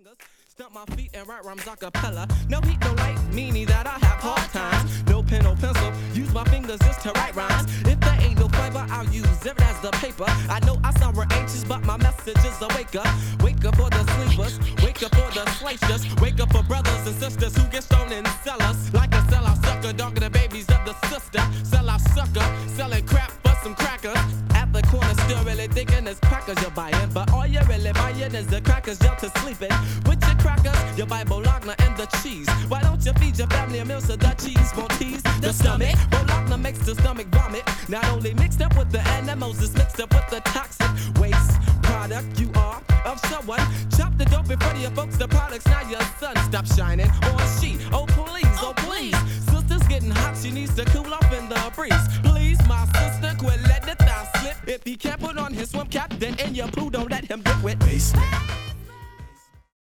fingers, stump my feet and write rhymes a cappella. No heat, no light, meaning that I have hard times. No pen, no pencil, use my fingers just to write rhymes. If there ain't no fiber, I'll use it as the paper. I know I sound real anxious, but my message is a wake up. Wake up for the sleepers, wake up for the slicers. Wake up for brothers and sisters who get stoned in cellars. Like a sellout sucker, dog the babies of the sister. Sellout sucker, selling crap for some crackers. At the corner, still really thinking it's crackers you're buying. But all you're really buying is the crackers you're to sleeping. With your crackers, your Bible, Bologna, and the cheese. Why don't you feed your family a meal so the cheese won't tease the stomach? Bologna makes the stomach vomit. Not only mixed up with the animals, it's mixed up with the toxic waste product you are of someone. Chop the dope in front of your folks, the product's now your sun. Stop shining on she. Oh please, oh please. Sister's getting hot, she needs to cool off in the breeze. Please, my sister, quit letting the thigh slip. If he can't put on his swim cap, then in your poo, don't let him get wet. Baseline.